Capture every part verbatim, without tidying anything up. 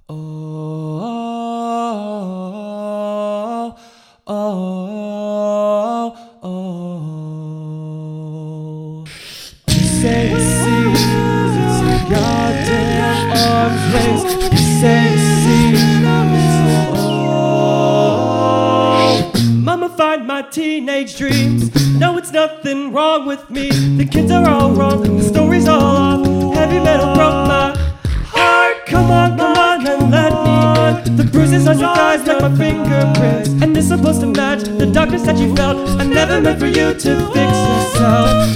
Oh, oh, oh, oh. Sexy, it's a goddamn arms race. Sexy, oh. Mummified my teenage dreams. No, it's nothing wrong with me. The kids are all wrong, the story's all off. Heavy metal broke my heart. Come on, come on, and let me in. The bruises on your thighs like my fingerprints, and it's supposed to match the darkness that you felt. I never meant for you to fix yourself.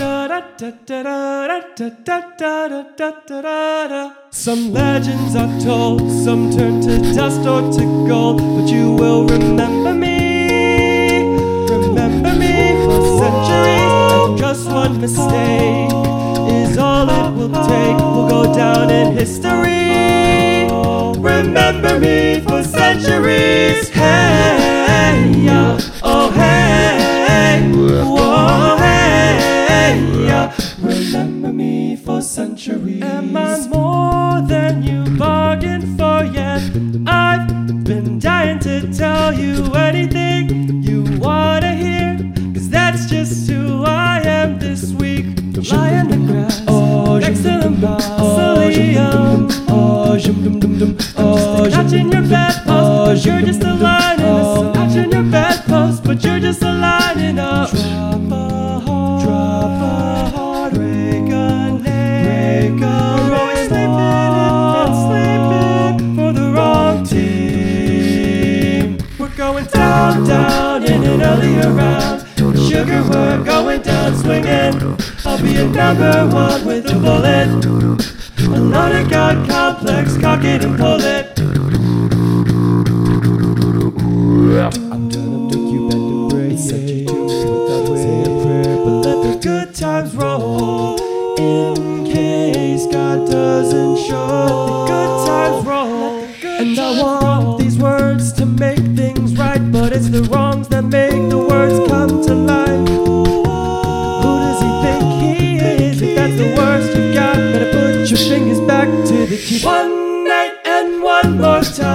Some legends are told, some turn to dust or to gold, but you will remember me, remember me for centuries. And just one mistake is all it will take. We'll go down in history. Remember me for centuries. Hey, yeah, oh hey, whoa, hey, yeah. Remember me for centuries. Am I more than you bargained for yet? I've been dying to tell you anything you wanna hear, 'cause that's just who I am this week. Lie in the grass, oh, next to the mausoleum. Oh, I'm just a notch in your bedpost, you're just a line in a notch in your bedpost, but you're just a line in a drop a heart, drop a heart, break a neck. We're always sleeping and sleeping for the wrong team. We're going down, down in an earlier round. Sugar, we're going down swinging. I'll be a number one with a bullet. A loaded gun complex, cock it and pull it. I'm gonna make you bend and break. Say a prayer, but let the good times roll. In case God doesn't show, the good times roll. And I want these words to make things right, but it's the wrongs that make the words come to life. Who does he think he is? If that's the worst you got, better put your fingers back to the key. One night and one more time.